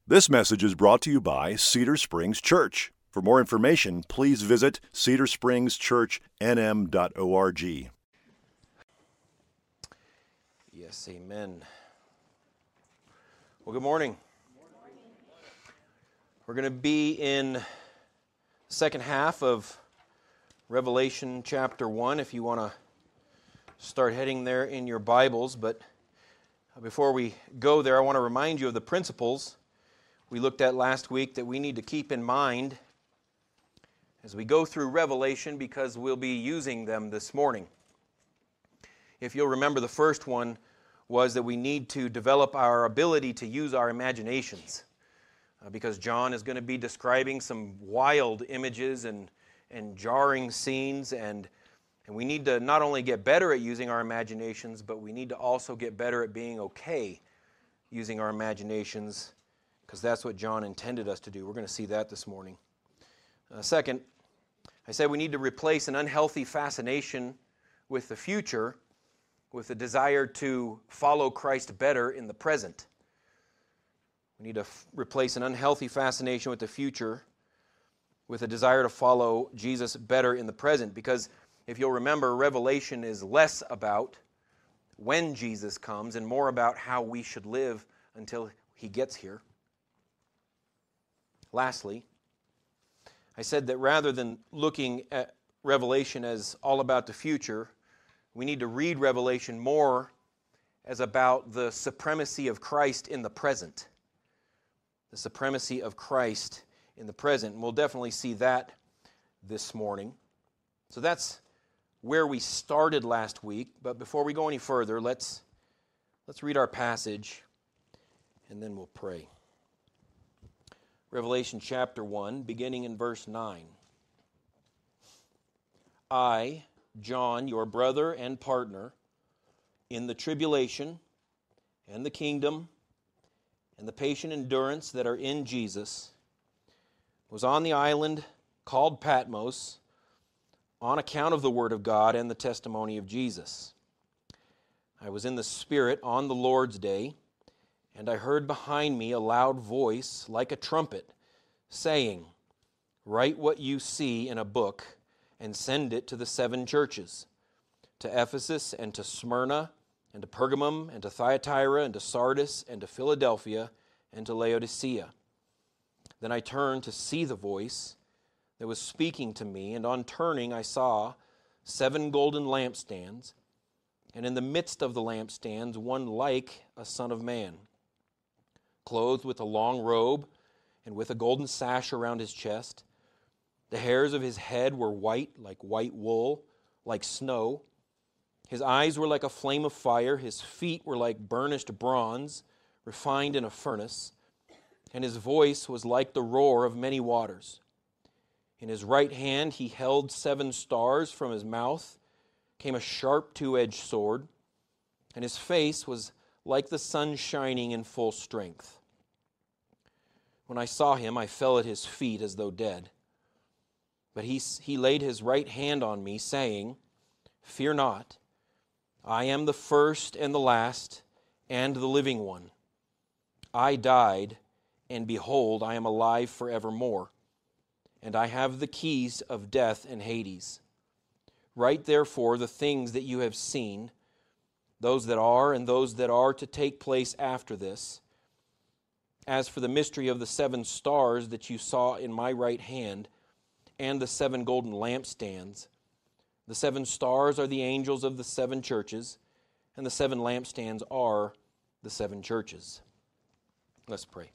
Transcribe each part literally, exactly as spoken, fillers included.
This message is brought to you by Cedar Springs Church. For more information, please visit cedar springs church n m dot org. Yes, amen. Well, good morning. We're going to be in the second half of Revelation chapter one, if you want to start heading there in your Bibles. But before we go there, I want to remind you of the principles we looked at last week that we need to keep in mind as we go through Revelation, because we'll be using them this morning. If you'll remember, the first one was that we need to develop our ability to use our imaginations, uh, because John is going to be describing some wild images and, and jarring scenes, and, and we need to not only get better at using our imaginations, but we need to also get better at being okay using our imaginations, because that's what John intended us to do. We're going to see that this morning. Uh, second, I said we need to replace an unhealthy fascination with the future with a desire to follow Christ better in the present. We need to f- replace an unhealthy fascination with the future with a desire to follow Jesus better in the present, because if you'll remember, Revelation is less about when Jesus comes and more about how we should live until he gets here. Lastly, I said that rather than looking at Revelation as all about the future, we need to read Revelation more as about the supremacy of Christ in the present. The supremacy of Christ in the present. And we'll definitely see that this morning. So that's where we started last week. But before we go any further, let's, let's read our passage and then we'll pray. Revelation chapter one, beginning in verse nine. I, John, your brother and partner, in the tribulation and the kingdom and the patient endurance that are in Jesus, was on the island called Patmos on account of the word of God and the testimony of Jesus. I was in the Spirit on the Lord's day, and I heard behind me a loud voice like a trumpet, saying, "Write what you see in a book, and send it to the seven churches, to Ephesus, and to Smyrna, and to Pergamum, and to Thyatira, and to Sardis, and to Philadelphia, and to Laodicea." Then I turned to see the voice that was speaking to me, and on turning I saw seven golden lampstands, and in the midst of the lampstands one like a son of man, clothed with a long robe and with a golden sash around his chest. The hairs of his head were white, like white wool, like snow. His eyes were like a flame of fire. His feet were like burnished bronze, refined in a furnace. And his voice was like the roar of many waters. In his right hand he held seven stars. From his mouth came a sharp two-edged sword, and his face was like the sun shining in full strength. When I saw him, I fell at his feet as though dead. But he, he laid his right hand on me, saying, "Fear not, I am the first and the last and the living one. I died, and behold, I am alive forevermore, and I have the keys of death and Hades. Write therefore the things that you have seen, those that are and those that are to take place after this. As for the mystery of the seven stars that you saw in my right hand, and the seven golden lampstands, the seven stars are the angels of the seven churches, and the seven lampstands are the seven churches." Let's pray.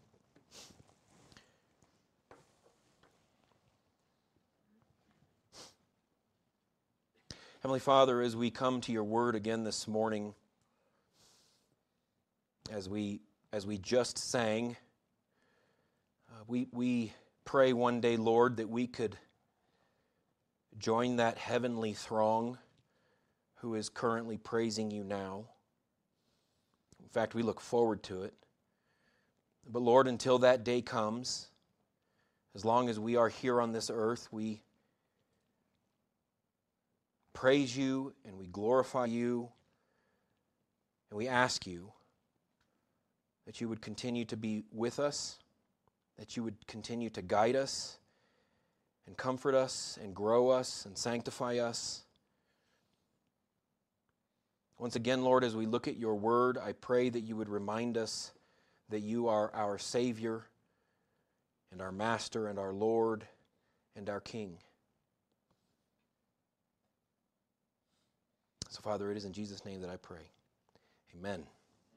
Heavenly Father, as we come to your word again this morning, as we as we just sang, uh, we we pray one day, Lord, that we could join that heavenly throng who is currently praising you now. In fact, we look forward to it. But Lord, until that day comes, as long as we are here on this earth, we praise you and we glorify you, and we ask you that you would continue to be with us, that you would continue to guide us and comfort us and grow us and sanctify us. Once again, Lord, as we look at your word, I pray that you would remind us that you are our Savior and our Master and our Lord and our King. So, Father, it is in Jesus' name that I pray. Amen. Amen.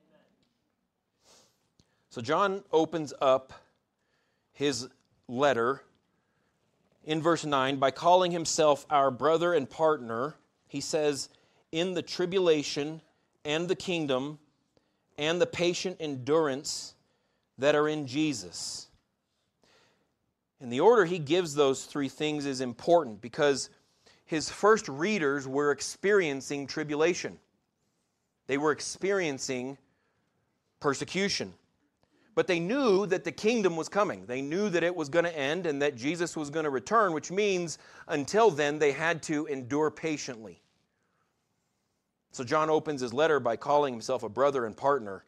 So John opens up his letter in verse nine by calling himself our brother and partner. He says, in the tribulation and the kingdom and the patient endurance that are in Jesus. And the order he gives those three things is important because his first readers were experiencing tribulation. They were experiencing persecution. But they knew that the kingdom was coming. They knew that it was going to end and that Jesus was going to return, which means until then they had to endure patiently. So John opens his letter by calling himself a brother and partner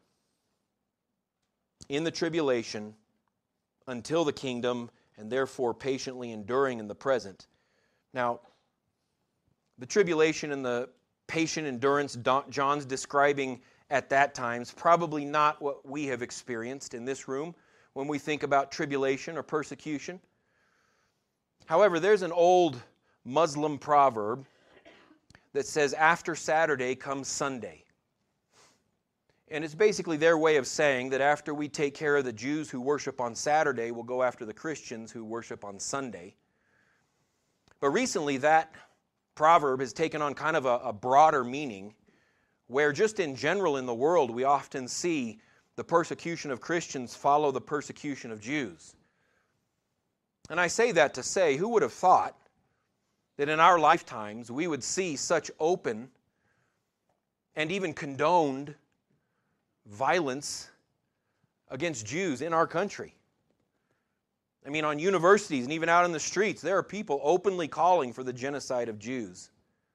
in the tribulation until the kingdom, and therefore patiently enduring in the present. Now, the tribulation and the patient endurance John's describing at that time is probably not what we have experienced in this room when we think about tribulation or persecution. However, there's an old Muslim proverb that says, after Saturday comes Sunday. And it's basically their way of saying that after we take care of the Jews who worship on Saturday, we'll go after the Christians who worship on Sunday. But recently that proverb has taken on kind of a, a broader meaning, where just in general in the world we often see the persecution of Christians follow the persecution of Jews. And I say that to say, who would have thought that in our lifetimes we would see such open and even condoned violence against Jews in our country? I mean, on universities and even out in the streets, there are people openly calling for the genocide of Jews.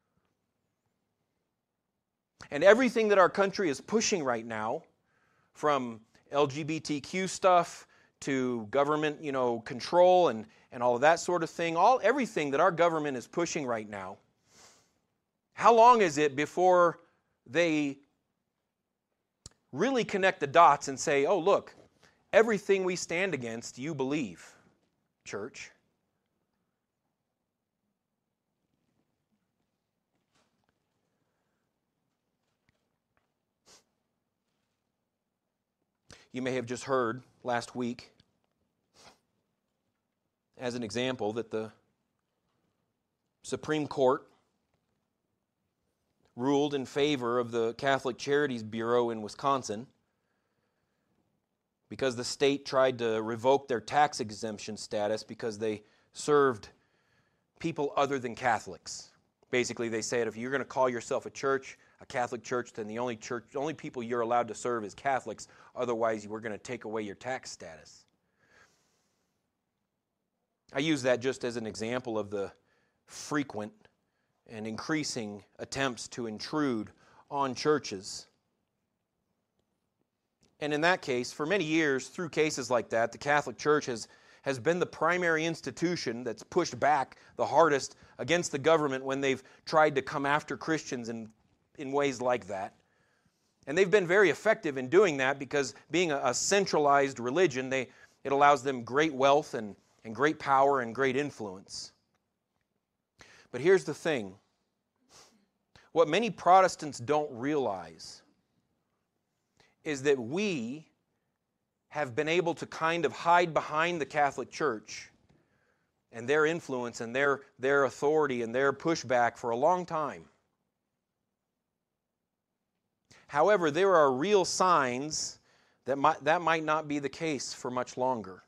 And everything that our country is pushing right now, from L G B T Q stuff to government, you know, control and, and all of that sort of thing, all everything that our government is pushing right now, how long is it before they really connect the dots and say, oh, look, everything we stand against, you believe, church? You may have just heard last week, as an example, that the Supreme Court ruled in favor of the Catholic Charities Bureau in Wisconsin because the state tried to revoke their tax exemption status because they served people other than Catholics. Basically, they said if you're going to call yourself a church, a Catholic church, then the only church, the only people you're allowed to serve is Catholics. Otherwise, we're going to take away your tax status. I use that just as an example of the frequent and increasing attempts to intrude on churches. And in that case, for many years, through cases like that, the Catholic Church has, has been the primary institution that's pushed back the hardest against the government when they've tried to come after Christians in, in ways like that. And they've been very effective in doing that because being a, a centralized religion, they, it allows them great wealth and, and great power and great influence. But here's the thing. What many Protestants don't realize is that we have been able to kind of hide behind the Catholic Church and their influence and their, their authority and their pushback for a long time. However, there are real signs that might, that might not be the case for much longer.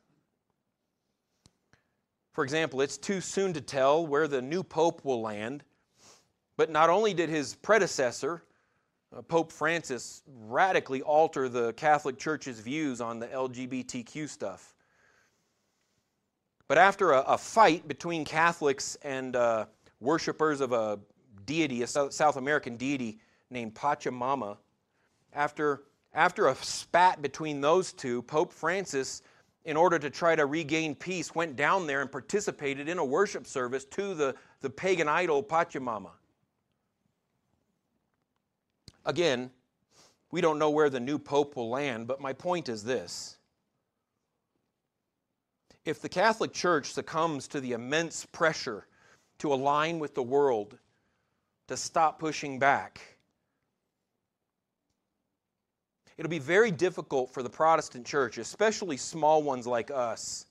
For example, it's too soon to tell where the new pope will land, but not only did his predecessor, uh, Pope Francis, radically alter the Catholic Church's views on the L G B T Q stuff, but after a, a fight between Catholics and uh, worshipers of a deity, a South American deity named Pachamama, after, after a spat between those two, Pope Francis in order to try to regain peace, went down there and participated in a worship service to the, the pagan idol Pachamama. Again, we don't know where the new pope will land, but my point is this. If the Catholic Church succumbs to the immense pressure to align with the world, to stop pushing back, it'll be very difficult for the Protestant church, especially small ones like us,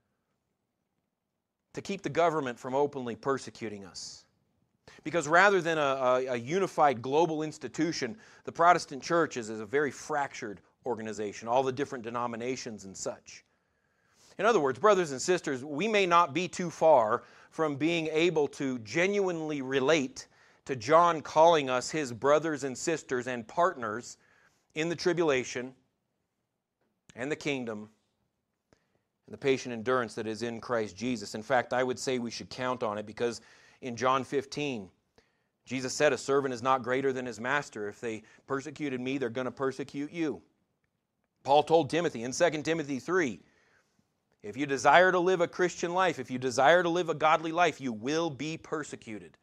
to keep the government from openly persecuting us. Because rather than a, a, a unified global institution, the Protestant church is, is a very fractured organization, all the different denominations and such. In other words, brothers and sisters, we may not be too far from being able to genuinely relate to John calling us his brothers and sisters and partners in the tribulation and the kingdom and the patient endurance that is in Christ Jesus. In fact, I would say we should count on it, because in John fifteen, Jesus said, a servant is not greater than his master. If they persecuted me, they're going to persecute you. Paul told Timothy in Second Timothy three, if you desire to live a Christian life, if you desire to live a godly life, you will be persecuted.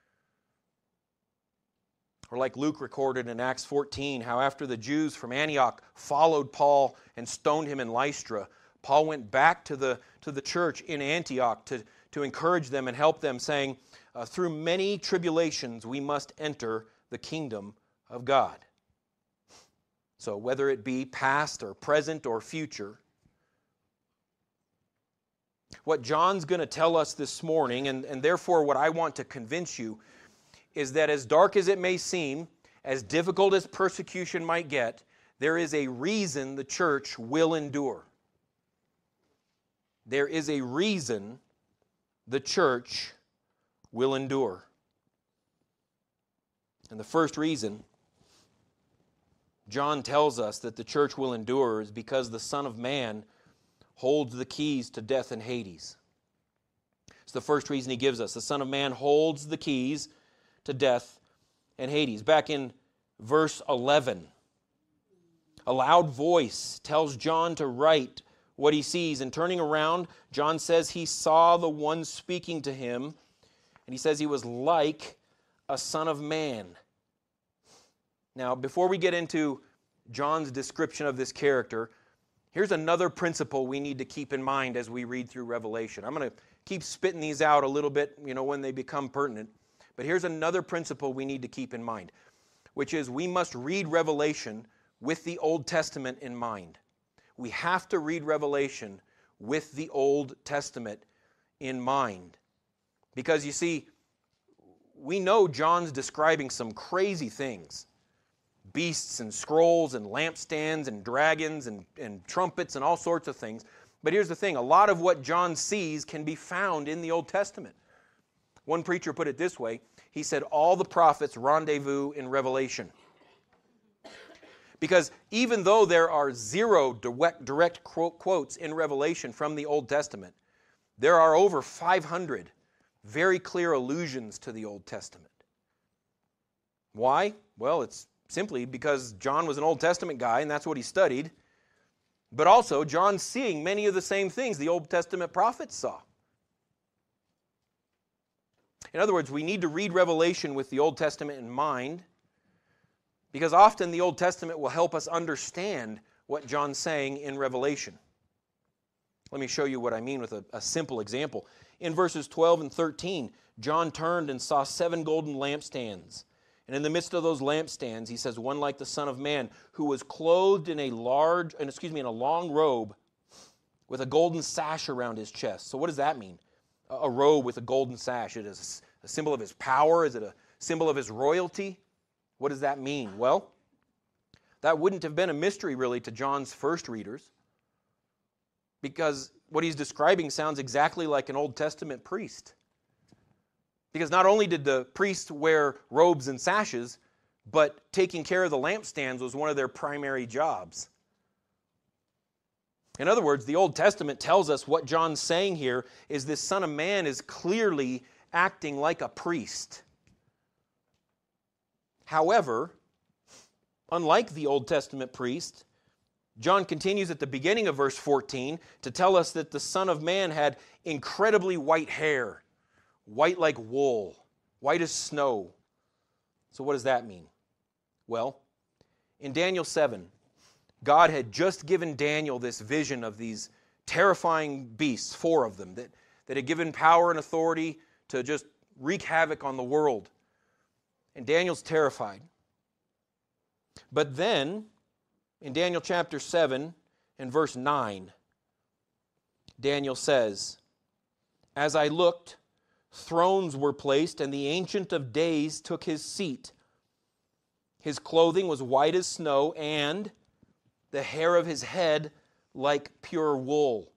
Or like Luke recorded in Acts fourteen, how after the Jews from Antioch followed Paul and stoned him in Lystra, Paul went back to the, to the church in Antioch to, to encourage them and help them, saying, uh, through many tribulations we must enter the kingdom of God. So whether it be past or present or future, what John's going to tell us this morning, and, and therefore what I want to convince you, is that as dark as it may seem, as difficult as persecution might get, there is a reason the church will endure. There is a reason the church will endure. And the first reason John tells us that the church will endure is because the Son of Man holds the keys to death and Hades. It's the first reason he gives us. The Son of Man holds the keys to death and Hades. Back in verse eleven, a loud voice tells John to write what he sees. And turning around, John says he saw the one speaking to him, and he says he was like a son of man. Now, before we get into John's description of this character, here's another principle we need to keep in mind as we read through Revelation. I'm going to keep spitting these out a little bit, you know, when they become pertinent. But here's another principle we need to keep in mind, which is we must read Revelation with the Old Testament in mind. We have to read Revelation with the Old Testament in mind. Because you see, we know John's describing some crazy things. Beasts and scrolls and lampstands and dragons and, and trumpets and all sorts of things. But here's the thing, a lot of what John sees can be found in the Old Testament. One preacher put it this way. He said, all the prophets rendezvous in Revelation. Because even though there are zero direct, direct quotes in Revelation from the Old Testament, there are over five hundred very clear allusions to the Old Testament. Why? Well, it's simply because John was an Old Testament guy, and that's what he studied. But also, John's seeing many of the same things the Old Testament prophets saw. In other words, we need to read Revelation with the Old Testament in mind, because often the Old Testament will help us understand what John's saying in Revelation. Let me show you what I mean with a, a simple example. In verses twelve and thirteen, John turned and saw seven golden lampstands. And in the midst of those lampstands, he says, one like the Son of Man, who was clothed in a large, and excuse me, in a long robe with a golden sash around his chest. So what does that mean? A robe with a golden sash. It is a symbol of his power. Is it a symbol of his royalty? What does that mean? Well, that wouldn't have been a mystery really to John's first readers, because what he's describing sounds exactly like an Old Testament priest. Because not only did the priests wear robes and sashes, but taking care of the lampstands was one of their primary jobs. In other words, the Old Testament tells us what John's saying here is this Son of Man is clearly acting like a priest. However, unlike the Old Testament priest, John continues at the beginning of verse fourteen to tell us that the Son of Man had incredibly white hair, white like wool, white as snow. So what does that mean? Well, in Daniel seven, God had just given Daniel this vision of these terrifying beasts, four of them, that, that had given power and authority to just wreak havoc on the world. And Daniel's terrified. But then, in Daniel chapter seven and verse nine, Daniel says, "As I looked, thrones were placed, and the Ancient of Days took his seat. His clothing was white as snow, and the hair of his head like pure wool.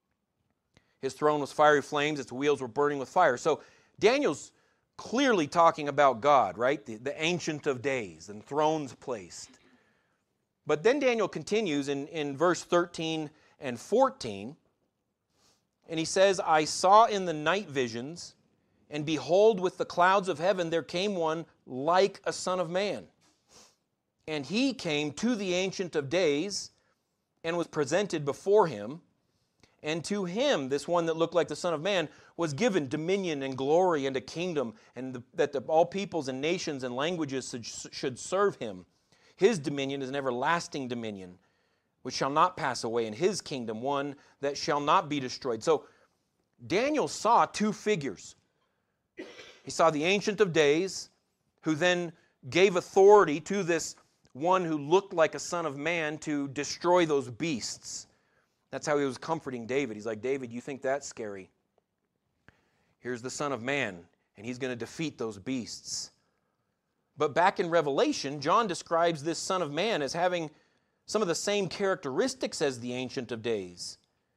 His throne was fiery flames, its wheels were burning with fire." So Daniel's clearly talking about God, right? The, the Ancient of Days and thrones placed. But then Daniel continues in, in verse thirteen and fourteen, and he says, "I saw in the night visions, and behold, with the clouds of heaven there came one like a son of man. And he came to the Ancient of Days and was presented before him. And to him, this one that looked like the Son of Man, was given dominion and glory and a kingdom, and the, that the, all peoples and nations and languages should, should serve him. His dominion is an everlasting dominion, which shall not pass away, and his kingdom one that shall not be destroyed." So Daniel saw two figures. He saw the Ancient of Days, who then gave authority to this one who looked like a son of man to destroy those beasts. That's how he was comforting David. He's like, "David, you think that's scary? Here's the Son of Man, and he's going to defeat those beasts." But back in Revelation, John describes this Son of Man as having some of the same characteristics as the Ancient of Days.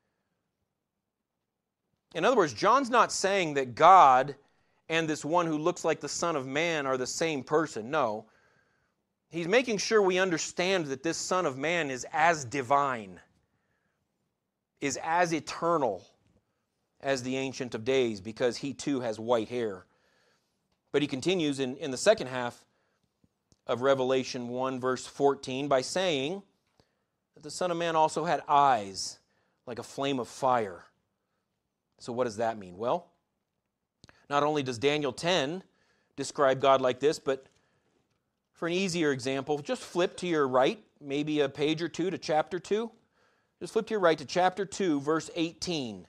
In other words, John's not saying that God and this one who looks like the Son of Man are the same person. No. He's making sure we understand that this Son of Man is as divine, is as eternal as the Ancient of Days, because he too has white hair. But he continues in, in the second half of Revelation one, verse fourteen, by saying that the Son of Man also had eyes like a flame of fire. So what does that mean? Well, not only does Daniel ten describe God like this, but for an easier example, just flip to your right, maybe a page or two to chapter two. Just flip to your right to chapter two, verse eighteen,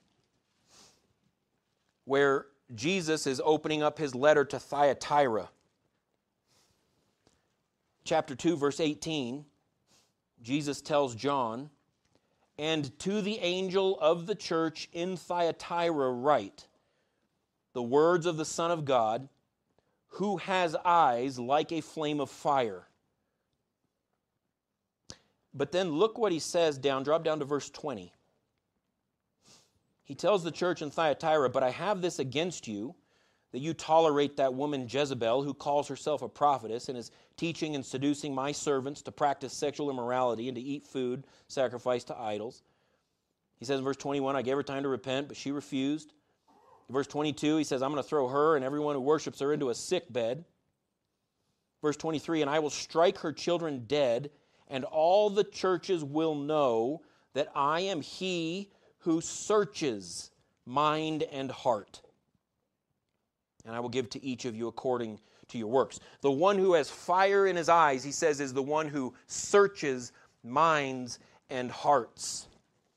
where Jesus is opening up his letter to Thyatira. Chapter two, verse eighteen, Jesus tells John, "And to the angel of the church in Thyatira write, the words of the Son of God, who has eyes like a flame of fire." But then look what he says down, drop down to verse twenty. He tells the church in Thyatira, "But I have this against you, that you tolerate that woman Jezebel, who calls herself a prophetess and is teaching and seducing my servants to practice sexual immorality and to eat food sacrificed to idols." He says in verse twenty-one, "I gave her time to repent, but she refused." In verse twenty-two, he says, "I'm going to throw her and everyone who worships her into a sick bed." Verse twenty-three, "And I will strike her children dead, and all the churches will know that I am he who searches mind and heart. And I will give to each of you according to your works." The one who has fire in his eyes, he says, is the one who searches minds and hearts.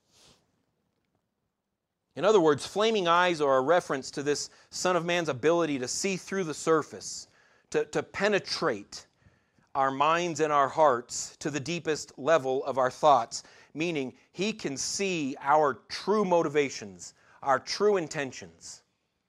In other words, flaming eyes are a reference to this Son of Man's ability to see through the surface, to, to penetrate our minds and our hearts to the deepest level of our thoughts, meaning he can see our true motivations, our true intentions.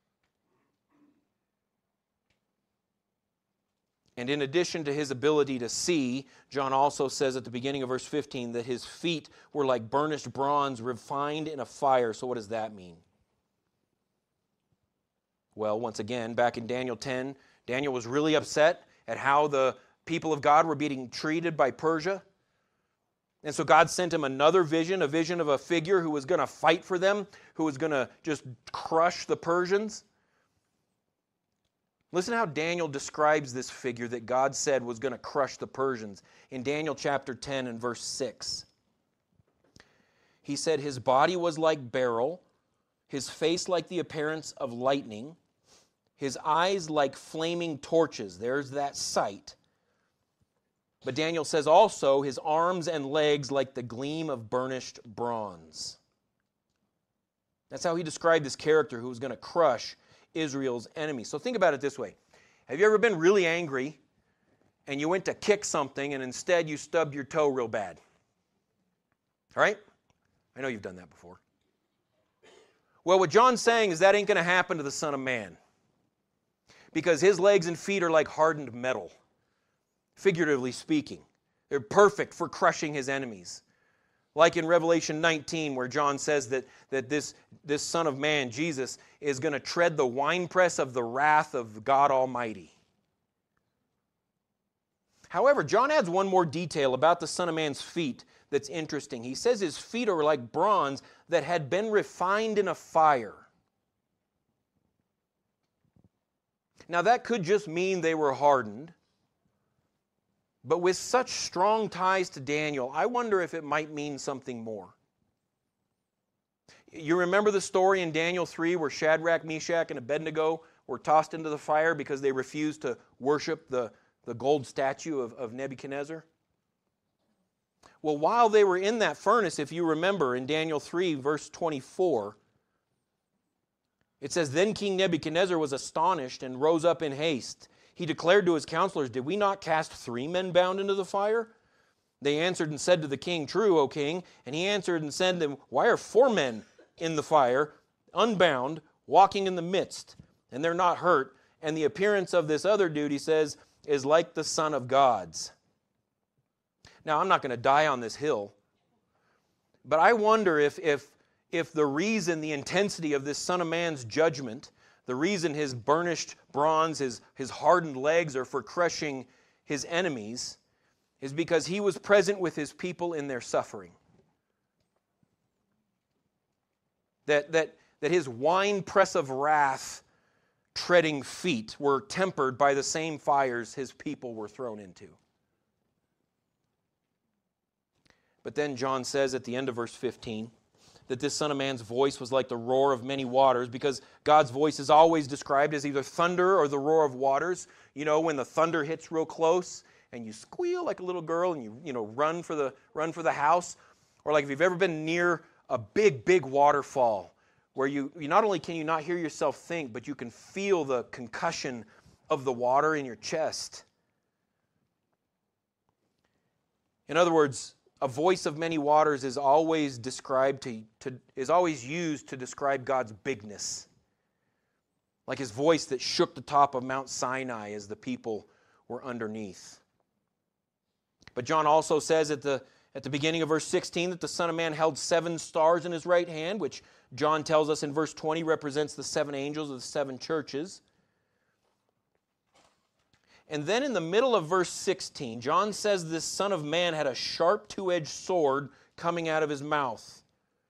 And in addition to his ability to see, John also says at the beginning of verse fifteen that his feet were like burnished bronze refined in a fire. So what does that mean? Well, once again, back in Daniel ten, Daniel was really upset at how the people of God were being treated by Persia. And so God sent him another vision, a vision of a figure who was going to fight for them, who was going to just crush the Persians. Listen how Daniel describes this figure that God said was going to crush the Persians in Daniel chapter ten and verse six. He said his body was like beryl, his face like the appearance of lightning, his eyes like flaming torches. There's that sight. But Daniel says also his arms and legs like the gleam of burnished bronze. That's how he described this character who was going to crush Israel's enemies. So think about it this way. Have you ever been really angry and you went to kick something and instead you stubbed your toe real bad? All right? I know you've done that before. Well, what John's saying is that ain't going to happen to the Son of Man, because his legs and feet are like hardened metal, figuratively speaking. They're perfect for crushing his enemies. Like in Revelation nineteen, where John says that, that this, this Son of Man, Jesus, is going to tread the winepress of the wrath of God Almighty. However, John adds one more detail about the Son of Man's feet that's interesting. He says his feet are like bronze that had been refined in a fire. Now that could just mean they were hardened. But with such strong ties to Daniel, I wonder if it might mean something more. You remember the story in Daniel three where Shadrach, Meshach, and Abednego were tossed into the fire because they refused to worship the, the gold statue of, of Nebuchadnezzar? Well, while they were in that furnace, if you remember in Daniel three, verse twenty-four, it says, "Then King Nebuchadnezzar was astonished and rose up in haste. He declared to his counselors, 'Did we not cast three men bound into the fire?' They answered and said to the king, 'True, O king.' And he answered and said to them, 'Why are four men in the fire, unbound, walking in the midst, and they're not hurt? And the appearance of this other dude,' he says, 'is like the Son of God's.'" Now, I'm not going to die on this hill, but I wonder if, if, if the reason, the intensity of this Son of Man's judgment, the reason his burnished bronze, his, his hardened legs are for crushing his enemies, is because he was present with his people in their suffering. That, that, that his winepress of wrath treading feet were tempered by the same fires his people were thrown into. But then John says at the end of verse fifteen that this Son of Man's voice was like the roar of many waters, because God's voice is always described as either thunder or the roar of waters. You know, when the thunder hits real close and you squeal like a little girl and you, you know, run for the run for the house. Or like if you've ever been near a big, big waterfall where you, you not only can you not hear yourself think, but you can feel the concussion of the water in your chest. In other words, a voice of many waters is always described to, to is always used to describe God's bigness. Like his voice that shook the top of Mount Sinai as the people were underneath. But John also says at the at the beginning of verse sixteen that the Son of Man held seven stars in his right hand, which John tells us in verse twenty represents the seven angels of the seven churches. And then in the middle of verse sixteen, John says this Son of Man had a sharp two-edged sword coming out of his mouth.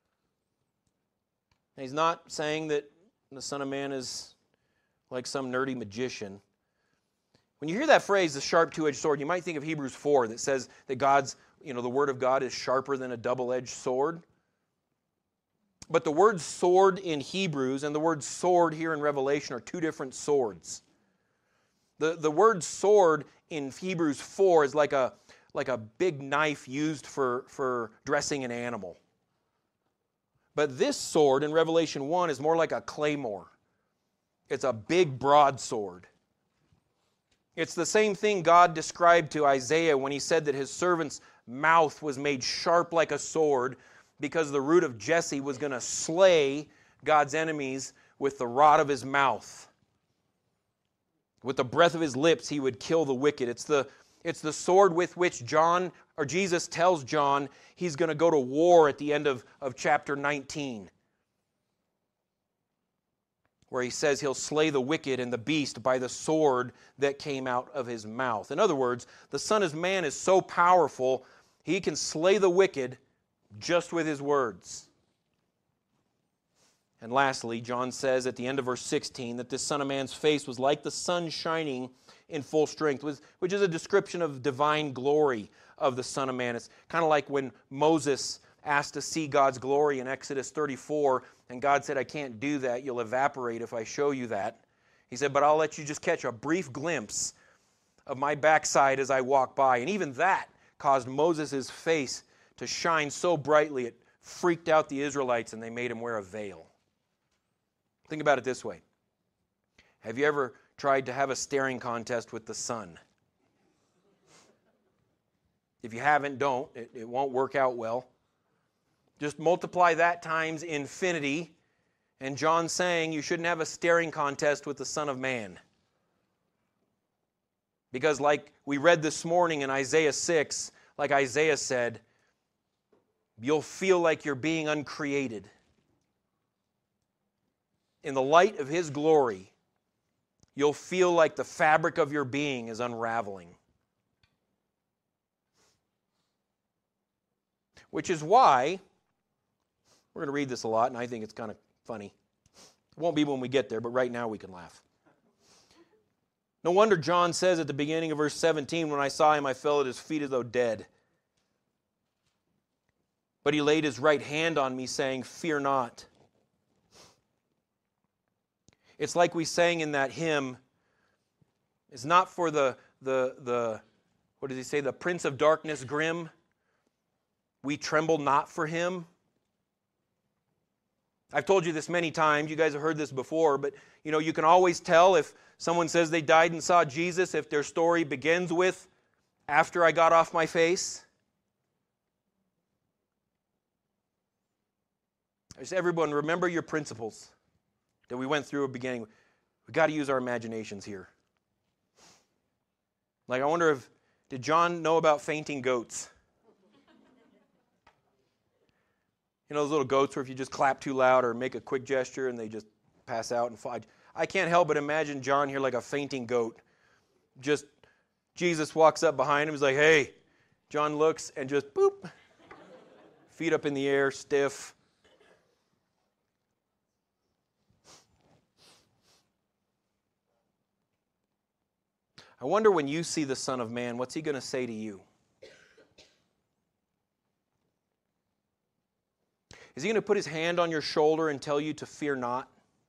And he's not saying that the Son of Man is like some nerdy magician. When you hear that phrase, the sharp two-edged sword, you might think of Hebrews four that says that God's, you know, the Word of God is sharper than a double-edged sword. But the word sword in Hebrews and the word sword here in Revelation are two different swords. The, the word sword in Hebrews four is like a, like a big knife used for, for dressing an animal. But this sword in Revelation one is more like a claymore. It's a big broadsword. It's the same thing God described to Isaiah when he said that his servant's mouth was made sharp like a sword because the root of Jesse was going to slay God's enemies with the rod of his mouth. With the breath of his lips, he would kill the wicked. It's the, it's the sword with which John, or Jesus tells John, he's going to go to war at the end of, of chapter nineteen. Where he says he'll slay the wicked and the beast by the sword that came out of his mouth. In other words, the Son of Man is so powerful, he can slay the wicked just with his words. And lastly, John says at the end of verse sixteen that this Son of Man's face was like the sun shining in full strength, which is a description of divine glory of the Son of Man. It's kind of like when Moses asked to see God's glory in Exodus thirty-four, and God said, I can't do that. You'll evaporate if I show you that. He said, but I'll let you just catch a brief glimpse of my backside as I walk by. And even that caused Moses' face to shine so brightly it freaked out the Israelites and they made him wear a veil. Think about it this way. Have you ever tried to have a staring contest with the sun? If you haven't, don't. It, it won't work out well. Just multiply that times infinity, and John's saying you shouldn't have a staring contest with the Son of Man. Because like we read this morning in Isaiah six, like Isaiah said, you'll feel like you're being uncreated. In the light of His glory, you'll feel like the fabric of your being is unraveling. Which is why, we're going to read this a lot, and I think it's kind of funny. It won't be when we get there, but right now we can laugh. No wonder John says at the beginning of verse seventeen, when I saw Him, I fell at His feet as though dead. But He laid His right hand on me, saying, fear not. It's like we sang in that hymn, it's not for the, the, the what does he say, the Prince of Darkness grim. We tremble not for Him. I've told you this many times. You guys have heard this before, but you know, you can always tell if someone says they died and saw Jesus if their story begins with, after I got off my face. I just, everyone, remember your principles that we went through at the beginning. We've got to use our imaginations here. Like, I wonder if, did John know about fainting goats? You know those little goats where if you just clap too loud or make a quick gesture and they just pass out and fall. I can't help but imagine John here like a fainting goat. Just, Jesus walks up behind him, he's like, hey. John looks and just, boop. Feet up in the air, stiff. I wonder when you see the Son of Man, what's He going to say to you? Is He going to put His hand on your shoulder and tell you to fear not?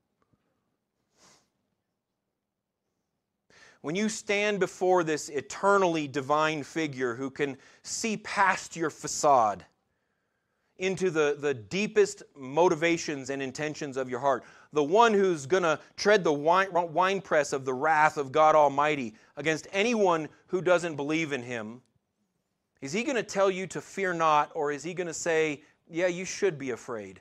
When you stand before this eternally divine figure who can see past your facade into the, the deepest motivations and intentions of your heart, the one who's going to tread the wine, winepress of the wrath of God Almighty against anyone who doesn't believe in Him, is He going to tell you to fear not, or is He going to say, yeah, you should be afraid?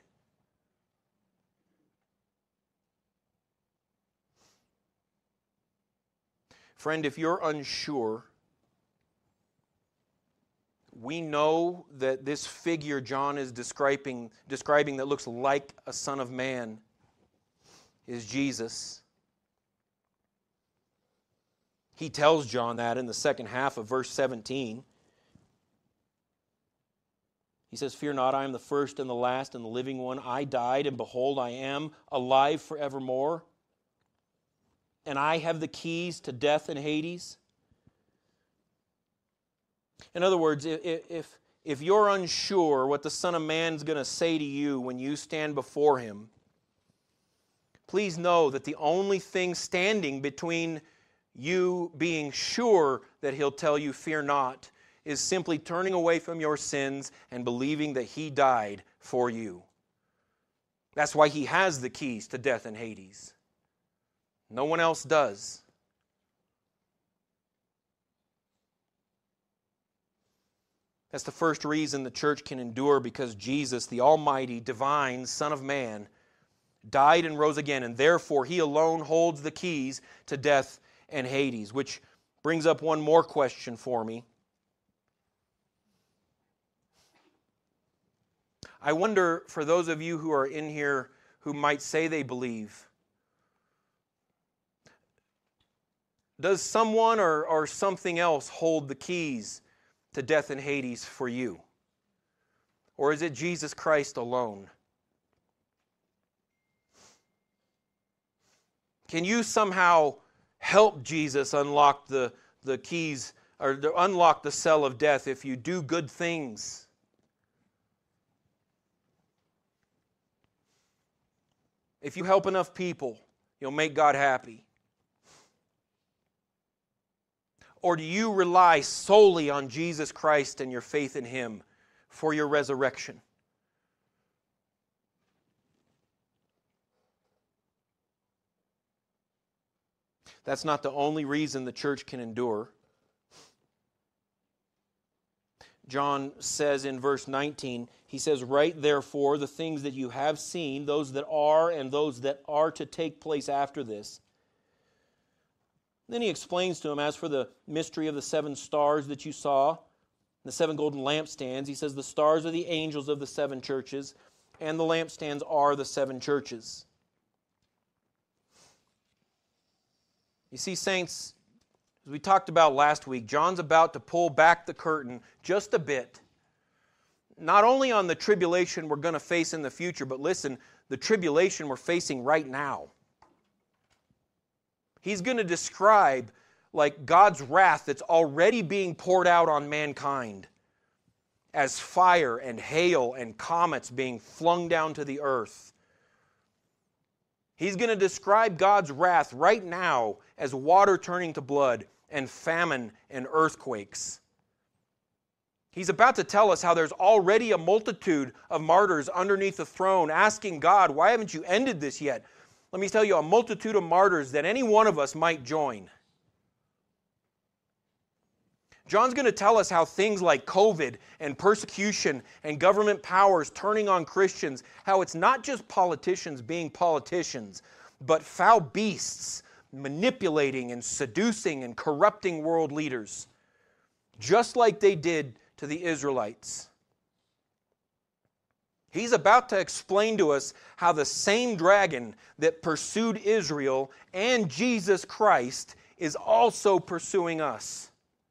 Friend, if you're unsure, we know that this figure John is describing, describing that looks like a Son of Man is Jesus. He tells John that in the second half of verse seventeen. He says, fear not, I am the first and the last and the living one. I died, and behold, I am alive forevermore. And I have the keys to death and Hades. In other words, if, if, if you're unsure what the Son of Man's going to say to you when you stand before Him, please know that the only thing standing between you being sure that He'll tell you, fear not, is simply turning away from your sins and believing that He died for you. That's why He has the keys to death and Hades. No one else does. That's the first reason the church can endure, because Jesus, the Almighty, divine Son of Man, died and rose again, and therefore He alone holds the keys to death and Hades, which brings up one more question for me. I wonder, for those of you who are in here who might say they believe, does someone or, or something else hold the keys to death and Hades for you? Or is it Jesus Christ alone? Can you somehow help Jesus unlock the, the keys, or unlock the cell of death if you do good things? if you help enough people, you'll make God happy? Or do you rely solely on Jesus Christ and your faith in Him for your resurrection? That's not the only reason the church can endure. John says in verse nineteen, he says, "Write therefore the things that you have seen, those that are and those that are to take place after this." Then he explains to him, as for the mystery of the seven stars that you saw, the seven golden lampstands, he says the stars are the angels of the seven churches, and the lampstands are the seven churches. You see, saints, as we talked about last week, John's about to pull back the curtain just a bit. Not only on the tribulation we're going to face in the future, but listen, the tribulation we're facing right now. He's going to describe like God's wrath that's already being poured out on mankind as fire and hail and comets being flung down to the earth. He's going to describe God's wrath right now as water turning to blood and famine and earthquakes. He's about to tell us how there's already a multitude of martyrs underneath the throne asking God, why haven't you ended this yet? Let me tell you, a multitude of martyrs that any one of us might join. John's going to tell us how things like COVID and persecution and government powers turning on Christians, how it's not just politicians being politicians, but foul beasts manipulating and seducing and corrupting world leaders, just like they did to the Israelites. He's about to explain to us how the same dragon that pursued Israel and Jesus Christ is also pursuing us.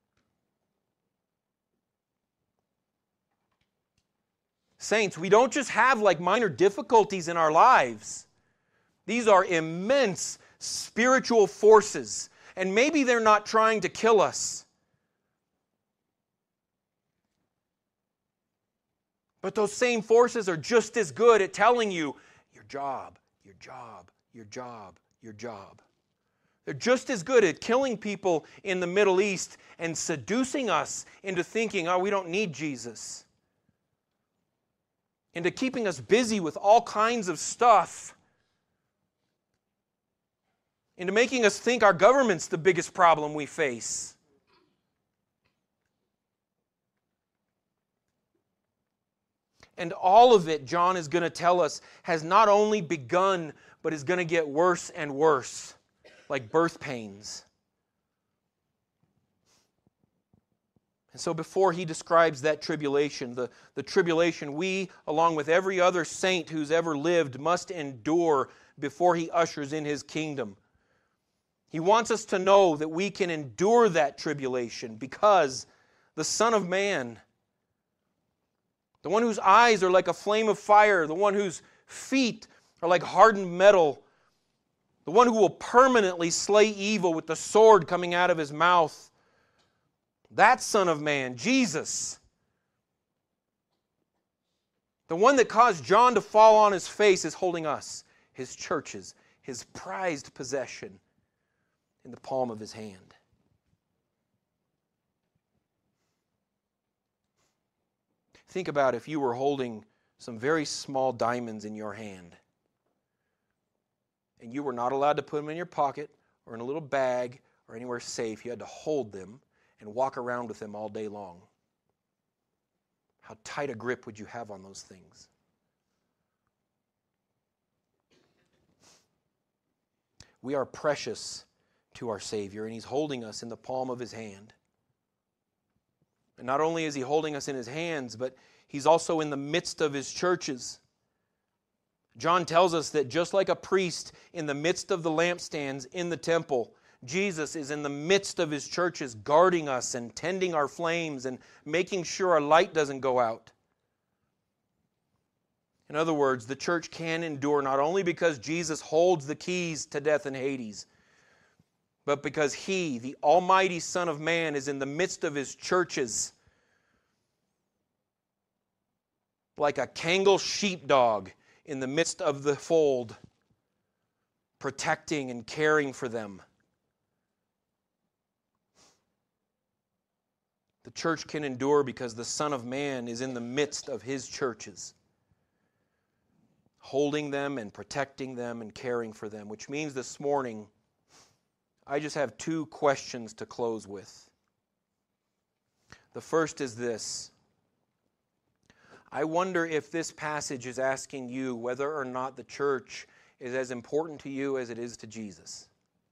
Saints, we don't just have like minor difficulties in our lives. These are immense spiritual forces, and maybe they're not trying to kill us. But those same forces are just as good at telling you, your job, your job, your job, your job. They're just as good at killing people in the Middle East and seducing us into thinking, oh, we don't need Jesus. Into keeping us busy with all kinds of stuff. Into making us think our government's the biggest problem we face. And all of it, John is going to tell us, has not only begun, but is going to get worse and worse, like birth pains. And so before he describes that tribulation, the, the tribulation we, along with every other saint who's ever lived, must endure before he ushers in his kingdom. He wants us to know that we can endure that tribulation because the Son of Man, the one whose eyes are like a flame of fire, the one whose feet are like hardened metal, the one who will permanently slay evil with the sword coming out of his mouth, that Son of Man, Jesus, the one that caused John to fall on his face, is holding us, his churches, his prized possession, in the palm of his hand. Think about if you were holding some very small diamonds in your hand and you were not allowed to put them in your pocket or in a little bag or anywhere safe. You had to hold them and walk around with them all day long. How tight a grip would you have on those things? We are precious to our Savior, and He's holding us in the palm of His hand. And not only is He holding us in His hands, but He's also in the midst of His churches. John tells us that just like a priest in the midst of the lampstands in the temple, Jesus is in the midst of His churches, guarding us and tending our flames and making sure our light doesn't go out. In other words, the church can endure not only because Jesus holds the keys to death and Hades, but because He, the Almighty Son of Man, is in the midst of His churches like a Kangal sheepdog in the midst of the fold, protecting and caring for them. The church can endure because the Son of Man is in the midst of His churches, holding them and protecting them and caring for them, which means this morning I just have two questions to close with. The first is this. I wonder if this passage is asking you whether or not the church is as important to you as it is to Jesus.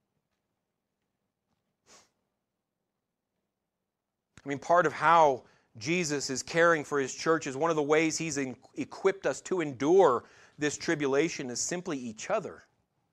I mean, part of how Jesus is caring for His church is one of the ways He's in, equipped us to endure this tribulation is simply each other.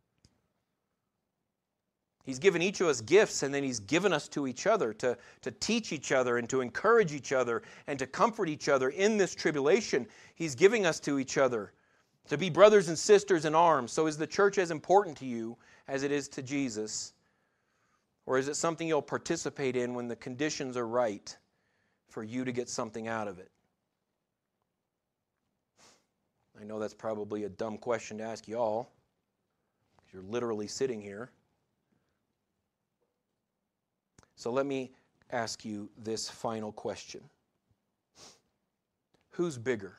He's given each of us gifts, and then He's given us to each other to, to teach each other and to encourage each other and to comfort each other in this tribulation. He's giving us to each other to be brothers and sisters in arms. So is the church as important to you as it is to Jesus? Or is it something you'll participate in when the conditions are right for you to get something out of it? I know that's probably a dumb question to ask y'all, because you're literally sitting here. So let me ask you this final question. Who's bigger?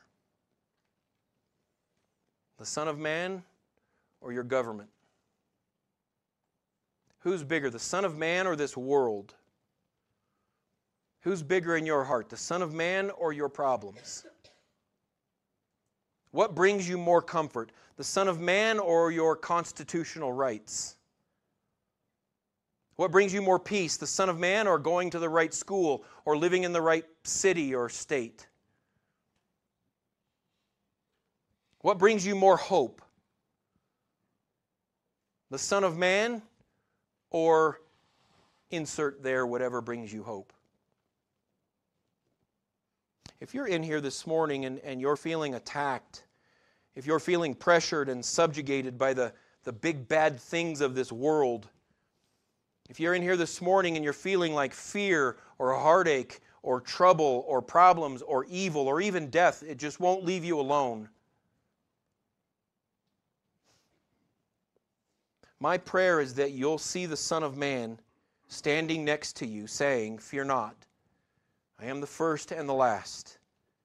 The Son of Man or your government? Who's bigger, the Son of Man or this world? Who's bigger in your heart, the Son of Man or your problems? What brings you more comfort, the Son of Man or your constitutional rights? What brings you more peace, the Son of Man or going to the right school or living in the right city or state? What brings you more hope, the Son of Man or insert there whatever brings you hope? If you're in here this morning and, and you're feeling attacked, if you're feeling pressured and subjugated by the, the big bad things of this world, if you're in here this morning and you're feeling like fear or heartache or trouble or problems or evil or even death, it just won't leave you alone. My prayer is that you'll see the Son of Man standing next to you saying, "Fear not, I am the first and the last.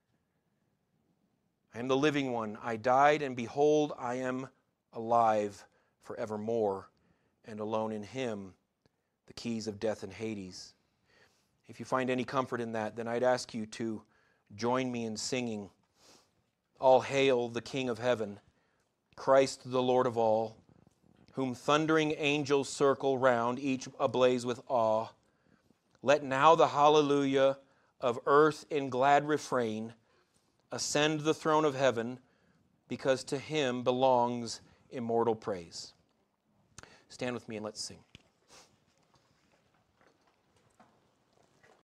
I am the living one. I died, and behold, I am alive forevermore, and alone in Him the keys of death and Hades." If you find any comfort in that, then I'd ask you to join me in singing, "All hail the King of heaven, Christ the Lord of all, whom thundering angels circle round, each ablaze with awe. Let now the hallelujah of earth in glad refrain ascend the throne of heaven, because to Him belongs immortal praise." Stand with me and let's sing.